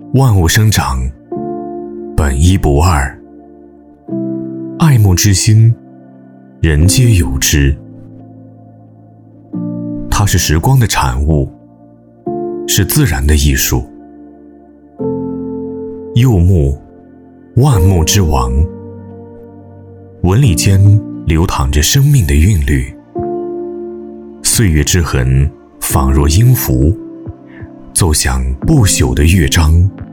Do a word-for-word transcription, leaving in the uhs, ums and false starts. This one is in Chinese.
万物生长，本一不二。爱慕之心，人皆有之。它是时光的产物，是自然的艺术。柚木，万木之王。纹理间流淌着生命的韵律，岁月之痕仿若音符，奏响不朽的乐章。